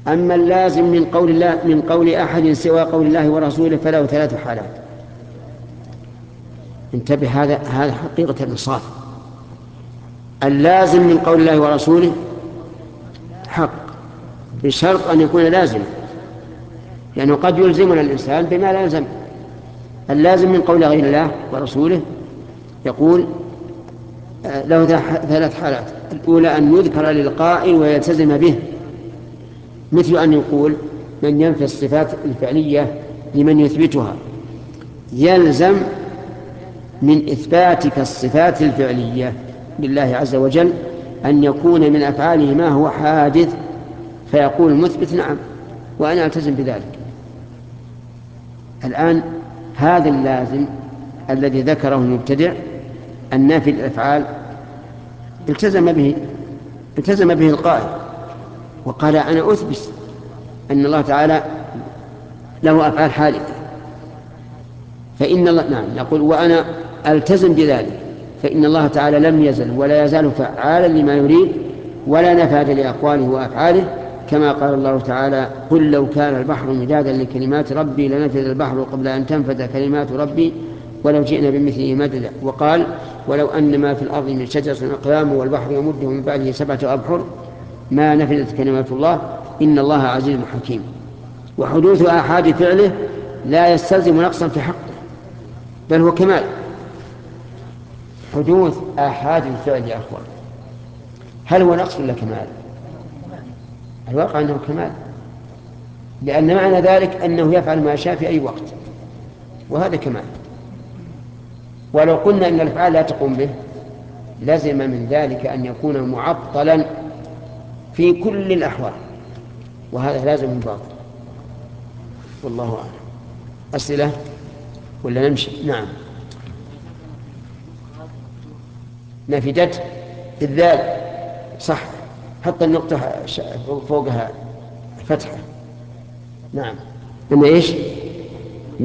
أما اللازم من قول أحد سوى قول الله ورسوله فله 3 حالات. انتبه، هذا حقيقة الإنصاف. اللازم من قول الله ورسوله حق بشرط أن يكون لازما، لأنه قد يلزمنا الإنسان بما لا يلزم. اللازم من قول غير الله ورسوله يقول له 3 حالات. الأولى أن يذكر للقائل ويلتزم به، مثل أن يقول من ينفي الصفات الفعلية لمن يثبتها يلزم من إثباتك الصفات الفعلية لله عز وجل أن يكون من أفعاله ما هو حادث، فيقول المثبت نعم وأنا ألتزم بذلك. الآن هذا اللازم الذي ذكره المبتدع النافي الأفعال التزم به القائل وقال أنا أثبت أن الله تعالى له أفعال حادثة، فإن الله نعم يقول وأنا ألتزم بذلك، فإن الله تعالى لم يزل ولا يزال فعالا لما يريد ولا نفاذ لأقواله وأفعاله، كما قال الله تعالى قل لو كان البحر مدادا لكلمات ربي لنفذ البحر قبل أن تنفذ كلمات ربي ولو جئنا بمثله مددا. وقال ولو أن ما في الأرض من شجرة أقلام والبحر يمده من بعده 7 أبحر ما نفذت كلمات الله إن الله عزيز حكيم. وحدوث آحاد فعله لا يستلزم نقصا في حقه، بل هو كمال. حدوث آحاد الفعل يا أخوان هل هو نقص ولا كمال؟ الواقع أنه كمال، لأن معنى ذلك أنه يفعل ما يشاء في أي وقت، وهذا كمال. ولو قلنا أن الأفعال لا تقوم به لزم من ذلك أن يكون معطلا في كل الأحوال، وهذا لازم من باطل. والله أعلم. أسئلة ولا نمشي؟ نعم. نفدت الذال صح، حط النقطة فوقها فتحة. نعم. إن إيش؟